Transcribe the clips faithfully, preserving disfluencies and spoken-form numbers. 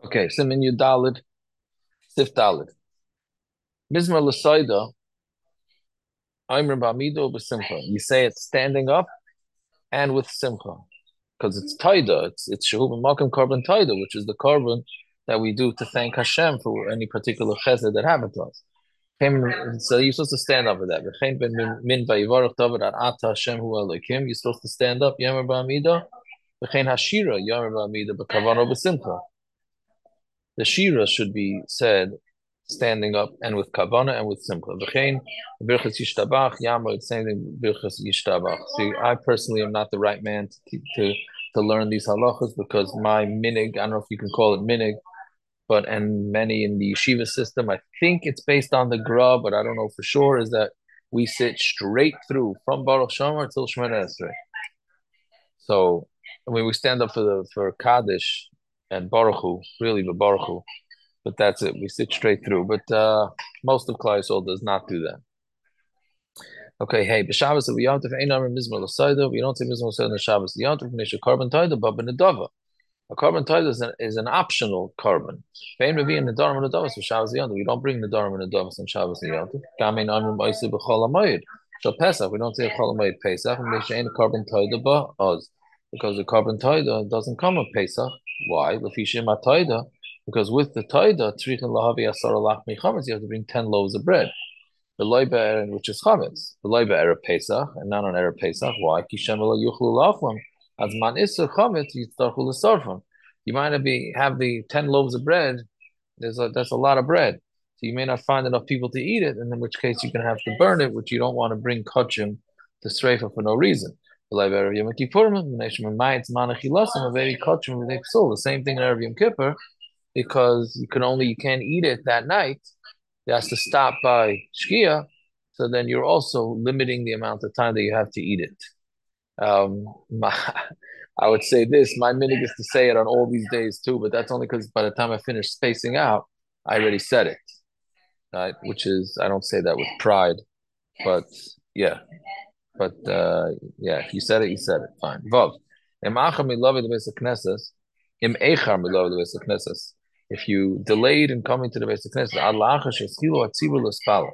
Okay, Simin Yudalid, Sif Dalid. Mizmar Lasaida, Aimer Bamido B'Simcha. You say it standing up and with Simcha. Because it's Taida, it's it's Shehu B'Makim Korban Taida, which is the korban that we do to thank Hashem for any particular chesed that happened to us. So you're supposed to stand up with that. V'chein ben min min vayivarach David at ata Hashem hu Elokim. You're supposed to stand up. Yomer ba'amida. V'chein hashira. Yomer ba'amida b'kavano b'simcha. The shira should be said standing up and with kavana and with simcha. V'chein birchas yishtabach. Yamar it's saying birchas yishtabach. See, I personally am not the right man to to to learn these halachas because my minig. I don't know if you can call it minig, but and many in the yeshiva system, I think it's based on the Gra, but I don't know for sure, is that we sit straight through from Baruch She'amar till Shemona Esrei. So when we stand up for the for Kaddish and Baruch Hu, really the Baruch Hu, but that's it. We sit straight through. But uh, most of Klal Yisrael does not do that. Okay, hey, b'Shabbos we yontif ein amar mizmor l'sayda. We don't say mizmor l'sayda on Shabbos. The yontif nisha korban toida, but b'nedava. A korban toilet is an, is an optional korban. We don't bring the Nedarim and Nedavos on Shabbos and Yom Tov. Gamein Amrim Oisei B'chol HaMoed. Shal Pesach, we don't say Chol HaMoed Pesach, and they ain't a korban toilet but us. Because the korban toilet doesn't come on Pesach. Why? L'fishim HaToida. Because with the toilet, Tzrichin Lahavi Asar Lachmi Chametz, you have to bring ten loaves of bread. The loiba, which is chametz, the loiba erev Pesach, and not on erev Pesach. Why? Kishem lo yuchlu laflam. As man iser chametz, yitzarchu l'sarfam. You might be have the ten loaves of bread. There's a that's a lot of bread, so you may not find enough people to eat it, and in which case you can have to burn it, which you don't want to bring kachim to streifa for no reason. The loiba erev Yom Kippurim, v'neishim mayitz manachilasam averi kachim v'nei psul. The same thing in erev Yom Kippur, because you can only you can't eat it that night. It has to stop by Shkia, so then you're also limiting the amount of time that you have to eat it. Um, my, I would say this, my minig is to say it on all these days too, but that's only because by the time I finish spacing out, I already said it, right? Which is, I don't say that with pride, but yeah, but uh, yeah, if you said it, you said it, fine. Vav. Im achar milavi the Beis HaKnesses, im echar milavi the Beis HaKnesses. If you delayed in coming to the Beis HaKnesses, ad la'achar she'eschilu hatzibur l'spala,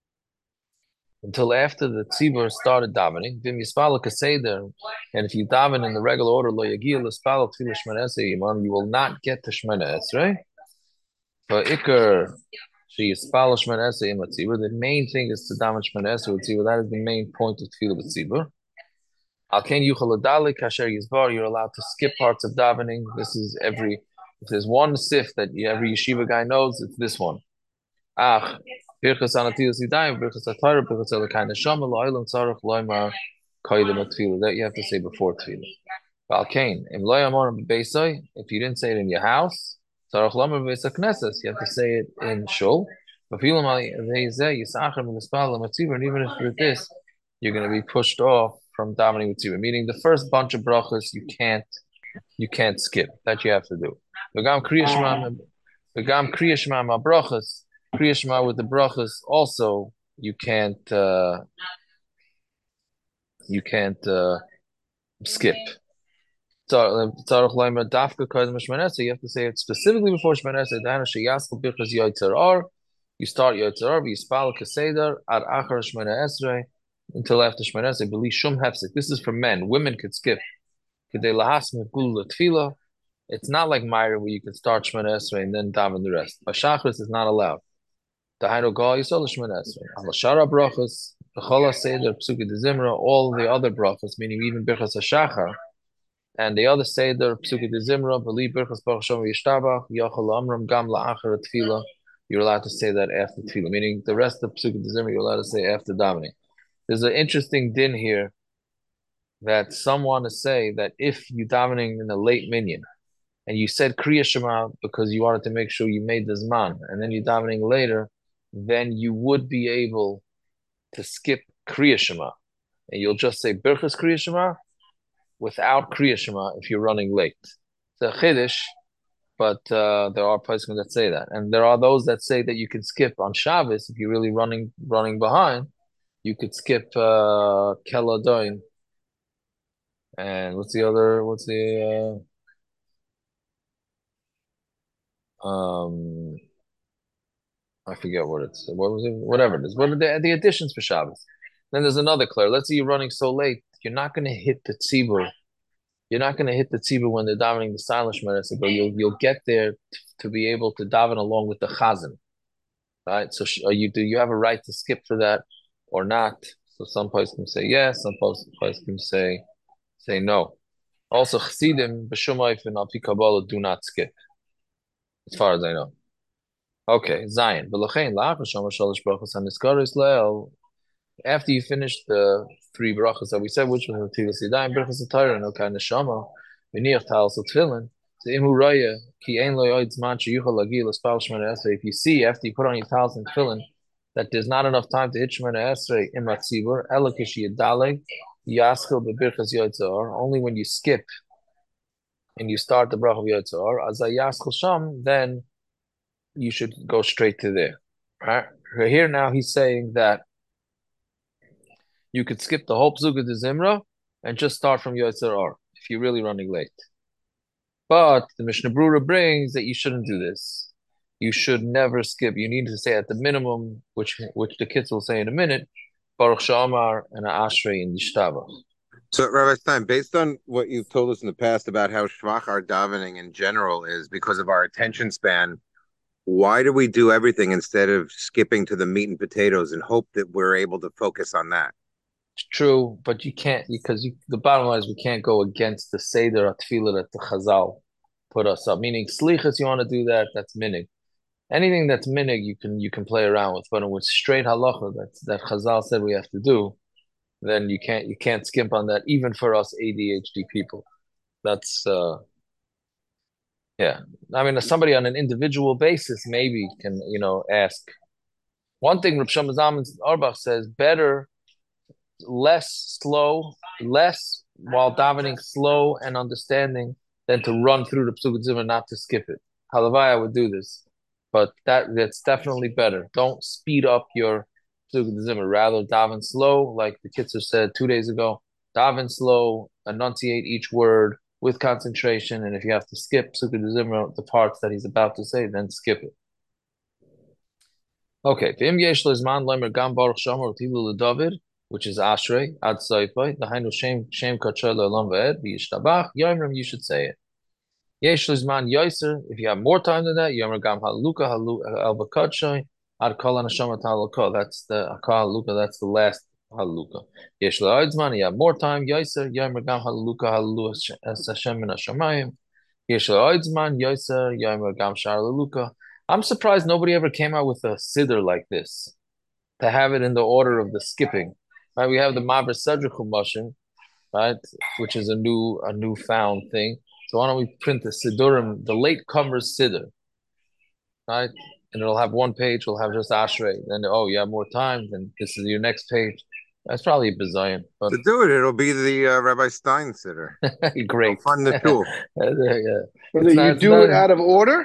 until after the tzibur started davening, vim yispala kaseder, and if you daven in the regular order, lo yagia l'spala tefillah shmona esrei yimam, you will not get to shmona esrei. For ikar she'yispala shmona esrei im hatzibur, the main thing is to daven shmona esrei with tzibur. That is the main point of tefillah with tzibur. Al ken yuchal adalik kasher yizbar, you're allowed to skip parts of davening. This is every, if there's one sif that every yeshiva guy knows, it's this one. Ach, birchas anatilas yidayim, birchas atayra, birchas elakayin neshama, lo'ilam tzarech lo'imar koydem atfilah. That you have to say before tefillah. Al kain, im lo yamor b'beisai, if you didn't say it in your house, tzarech lo'imar b'beis haknesses, you have to say it in shul. B'filam al yizeh yisachar m'nispal l'matzibur, and even if with this, you're going to be pushed off from davening with tzibur. Meaning the first bunch of brachas you can't you can't skip. That you have to do. V'gam kriyashma, v'gam kriyashma ma brachas. Kriya with the brachas also you can't uh, you can't uh, skip. So you have to say it specifically before Shemana Esrei. You start Yotzer you spal Keseder ad achar Shemana Esrei until after Shemana Esrei. Beli shum hefsek. This is for men. Women could skip. Kedei lahas mekul tefila. It's not like Meir where you can start Shemana Esrei and then daven the rest. Bashachris is not allowed. Dahainu gal yisol Shemana Esrei. Al shara brachas, b'chol seder psuki dezimra, all the other brachas, meaning even birchas hashachar, and the other seder psuki dezimra, believe birchas baruch shem yishtabach, yachal amram gam la'achar tefila. You're allowed to say that after tefillah, meaning the rest of psuki dezimra you're allowed to say after davening. There's an interesting din here that some want to say that if you davening in a late minyan and you said Kriya Shema because you wanted to make sure you made the zman, and then you're davening later, then you would be able to skip Kriya Shema. And you'll just say Birchas Kriya Shema without Kriya Shema if you're running late. It's a chiddush, but uh, there are poskim that say that. And there are those that say that you can skip on Shabbos if you're really running running behind. You could skip uh, Keladoin. And what's the other, what's the... Uh, Um, I forget what it's. What was it? Whatever it is. What are the the additions for Shabbos? Then there's another clear. Let's say you're running so late, you're not going to hit the tzibur. You're not going to hit the tzibur when they're davening the silent Shemona Esrei, but you'll you'll get there t- to be able to daven along with the chazan, right? So sh- are you do you have a right to skip for that or not? So some places can say yes, some places can say say no. Also, chassidim b'shumayif and al pi Kabbalah do not skip, as far as I know. Okay, Zion. V'lochein lach v'shomer shalosh brachos haniskaros le'el. After you finish the three brachos that we said, which was the Tilas Yadayim, brachos Torah, and Elkai Neshama, v'niach tal so tefillin. So imu raya ki ein lo yoid zman sheyuchal lagi l'spal Shemona Esrei. If you see after you put on your talis and tefillin that there's not enough time to hit Shemona Esrei im atzibur, ela kishi yadaleg yaskil b'birchas yotzor. Only when you skip and you start the bracha of yotzor, as a yaskil sham, then you should go straight to there. Right here now, he's saying that you could skip the whole Psuga de Zimra and just start from Yotzer Or if you're really running late. But the Mishnah Brura brings that you shouldn't do this. You should never skip. You need to say at the minimum, which which the kids will say in a minute, Baruch Shamar and Ashrei in Yishtavach. So, Rabbi Stein, based on what you've told us in the past about how schwach our davening in general is because of our attention span, why do we do everything instead of skipping to the meat and potatoes and hope that we're able to focus on that? It's true, but you can't because you, the bottom line is we can't go against the Seder Atfilah that the Chazal put us up. Meaning, Slichas, you want to do that, that's minig. Anything that's minig, you can you can play around with, but with straight halacha that that Chazal said we have to do, then you can't you can't skimp on that, even for us A D H D people. That's uh yeah. I mean, somebody on an individual basis maybe can you know ask. One thing Rav Shlomo Zalman Auerbach says: better, less slow, less while davening, slow and understanding, than to run through the Pesukei Zimra, not to skip it. Halavai, I would do this. But that that's definitely better. Don't speed up your Pesukei Zimra. Rather daven slow, like the Kitzer said two days ago. Daven slow, enunciate each word with concentration, and if you have to skip Pesukei Zimra, the parts that he's about to say, then skip it. Okay. V'im yesh lezman loimer gam baruch shomer utilu leDavid, which is Ashrei ad Soifai. The Hainu Shem Shem Kachel Olam Ve'ed v'Yishtabach Yomrim. You should say it. Yesh Lizman Yoiser. If you have more time than that, Yomer Gam Haluka Halu El Bakachai Ad Kol Anashama Taluka. That's the Akal Haluka. That's the last Haluka. Yesh La'odzman. You have more time. Yoiser Yomer Gam Haluka Halu Es Hashem Min Hashamayim. Yesh La'odzman Yoiser Yomer Gam Shar Laluka. I'm surprised nobody ever came out with a siddur like this to have it in the order of the skipping. Right? We have the Maver Sedra Chumashin, right, which is a new a newfound thing. So why don't we print the Siddurim, the late comers Siddur, right? And it'll have one page, it'll have just Ashrei. Then oh, you have more time, then this is your next page. That's probably a bazillion, but To do it, it'll be the uh, Rabbi Stein sitter. great. I'll fund the tool. Yeah, Whether it's not, you it's do not, it out of order?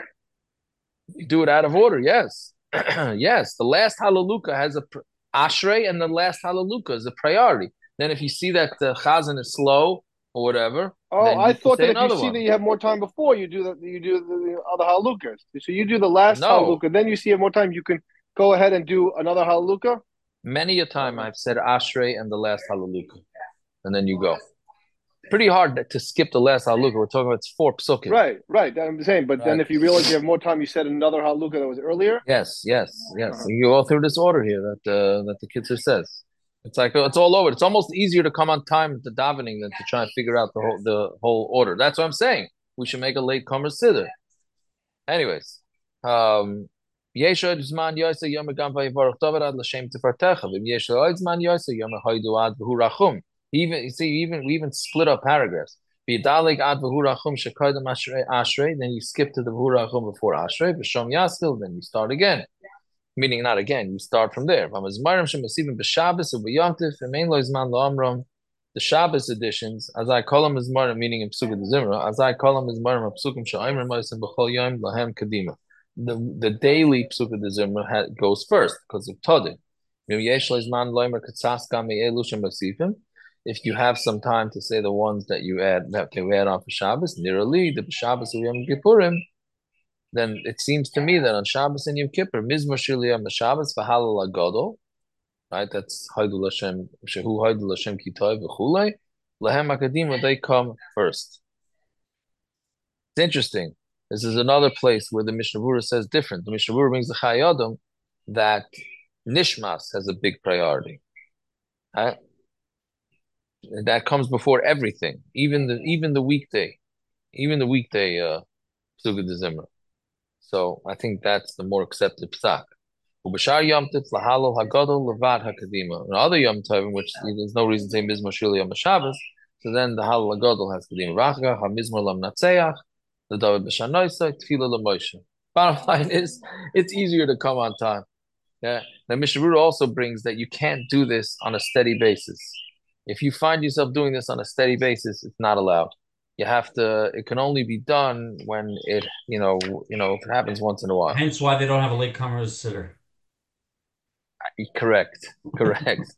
you do it out of order, yes. Yes, the last Hallelujah has a pr- Ashrei, and the last Hallelujah is a priority. Then if you see that the Chazan is slow or whatever, Oh, then I you can thought say that if you another see one. that you have more time before, you do the you do the other halukas. So you do the last No, haluka, then you see you have more time. You can go ahead and do another haluka. many a time Uh, I've said Ashrei and the last Hallelujah, and then you go. Pretty hard to skip the last Hallelujah. We're talking about it's four psukim, right, right. That I'm saying. But then right? if you realize you have more time, you said another haluka that was earlier. Yes, yes, yes. Uh-huh. You go through this order here that uh, that the Kitzur says. It's like it's all over. It's almost easier to come on time to davening than to try and figure out the whole the whole order. That's what I'm saying. We should make a late comer siddur. Anyways, um, Yesha Zman Yosa Yom Gam Vayivarach David Ad L'Shem Tifartecha. V'im Yesha Oid Zman Yosa Yom Haidu Ad V'Hu Rachum. Even you see, even we even split up paragraphs. V'Yidalig Ad V'Hu Rachum Shekoydem Ashrei Ashrei. Then you skip to the V'Hu Rachum before Ashrei. V'Shom Yaskil. Then you start again. Meaning not again. You start from there. V'Mazmarim Shemasivim B'Shabbos U'B'Yomtiv V'Mein Lo Zman Lo'amram. The Shabbos editions, as I call them, is Mara, meaning in Pesukei Zimra, as I call them, is Mara Psukim Sha'imrim Ma'asim B'Chol Yom Lahem Kadima. The the daily Pesukei Zimra goes first because of Todim. If you have some time to say the ones that you add that you add on for Shabbos, nearly the Shabbos of Yom Kippurim, then it seems to me that on Shabbos and Yom Kippur, Mizmor Shir L'Yom Shabbos v'Halal HaGadol, right? That's Haidul Hashem, Shehu Haidul Hashem Kitay v'Chulei, Lahem HaKadima, they come first. It's interesting. This is another place where the Mishnah Berurah says different. The Mishnah Berurah brings the Chai Adam that Nishmas has a big priority. Right? That comes before everything, even the even the weekday, even the weekday uh Psuga de Zimra. So I think that's the more accepted psak. Ubashar Yom Tov Lahalal Hagadol Levad Hakadima. And other Yom Tov, in which there's no reason to say Mizmor Shir Yom Shabbos, so then the Halal Hagadol has Kadima Rachga, HaMizmor Lam Natseach, the David B'Shanoisa, Tefillah LaMoshe. Bottom line is, it's easier to come on time. Yeah. The Mishnah Berurah also brings that you can't do this on a steady basis. If you find yourself doing this on a steady basis, it's not allowed. You have to. It can only be done when it, you know, you know, if it happens once in a while. Hence why they don't have a latecomer's sitter. Correct. Correct.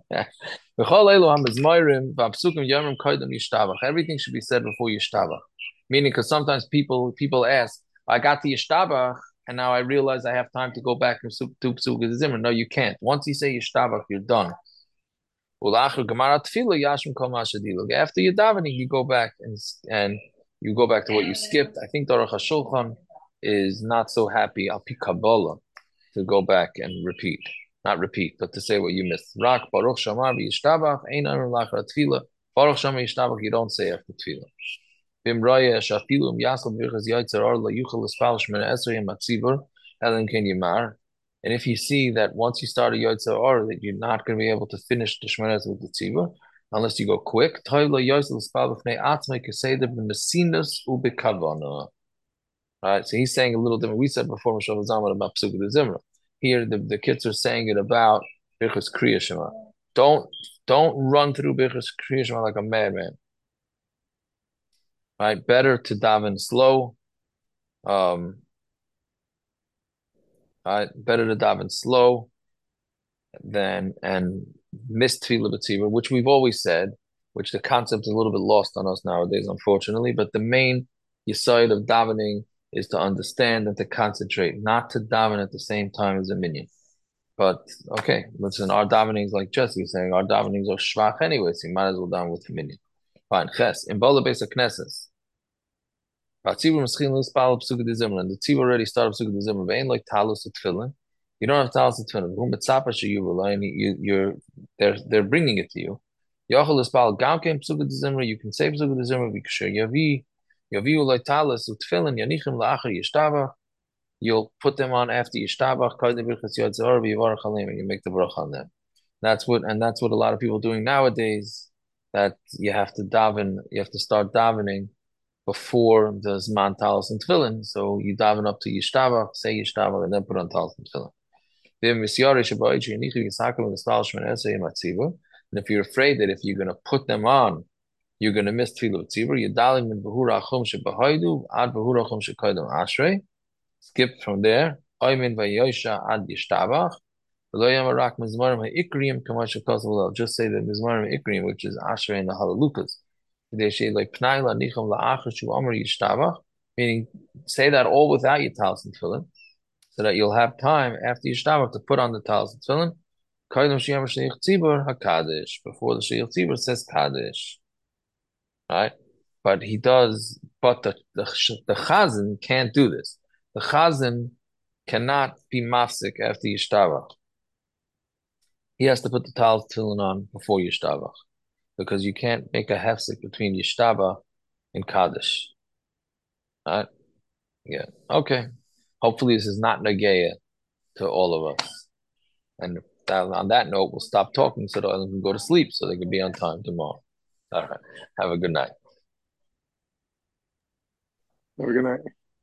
Everything should be said before Yishtabach. Meaning, because sometimes people people ask, I got to Yishtabach, and now I realize I have time to go back and do Psuga de Zimra. No, you can't. Once you say Yishtabach, you're done. After you're davening, you go back and and you go back to what you skipped. I think Aruch HaShulchan is not so happy, al pi Kabbalah, to go back and repeat. Not repeat, but to say what you missed. Rak Baruch Shamar v'yishtabach ein amar lachar tefillah. Baruch Shamar v'yishtabach you don't say after tefillah. Bim raya shafilu yasal b'chaz yaitzer ar la yuchal espal shmena esrei matzibur elen ken yimar. And if you see that once you start a Yotzer Or, that you're not going to be able to finish the Shemines with the Tzibur, unless you go quick. Right? So he's saying a little different. We said before Mishal Zaman about Psuga de Zimra. Here the, the kids are saying it about Birchas Kriya Shema. Don't don't run through Birchas Kriya Shema like a madman. Right? Better to daven slow. Um Right, better to daven slow than and miss tefillah b'tzibur, which we've always said, which the concept is a little bit lost on us nowadays, unfortunately. But the main yesod of davening is to understand and to concentrate, not to daven at the same time as a minyan. But okay, listen, our davenings, like Jesse was saying, our davenings are shvach anyway, so you might as well daven with the minyan. Fine, ches in bola base of knesses. And the tzibur already started Psuga de Zimra. Vein like talus tefillin. You don't have talus tefillin. Whom mitzapa sheyuv you you're they're they're bringing it to you. Yochel ispal gamkein Psuga de Zimra. You can say Psuga de Zimra because yavi yavi like talus tefillin yanichim la'achar yishtabach. You'll put them on after yishtabach. Kaidei birchas yotzar v'yivarach aleim, and you make the bracha on them. That's what and that's what a lot of people are doing nowadays. That you have to daven. You have to start davening before the Zman Talis and Tefillin. So you daven up to Yishtabach, say Yishtabach, and then put on Talis and Tefillin. And if you're afraid that if you're going to put them on, you're going to miss Tefillah Tzibur, you dalim min Behura Achum Shebahaidu, ad Behura Achum Shekaidum Ashrei, skip from there, Oymin Vayosha ad Yishtabach, Rak Mizmarim HaIkrim, Kamasha Kosovol, just say the Mizmarim HaIkrim, which is Ashrei and the Halalukas. They say like Pnaila Nicham La'achar Shu Amar Yishtabach, meaning say that all without your talis and tefillin, so that you'll have time after Yishtabach to put on the talis and tefillin. Kaidom Sheyamar Sheyich Tzibur HaKadosh, before the Sheyich Tzibur says Kadosh, right? But he does. But the the the Chazan can't do this. The Chazan cannot be mafsik after Yishtabach. He has to put the talis and tefillin on before Yishtabach, because you can't make a hefsek between Yishtaba and Kaddish. Right? Yeah. Okay. Hopefully this is not Nageya to all of us. And that, on that note, we'll stop talking so that they can go to sleep so they can be on time tomorrow. All right. Have a good night. Have a good night.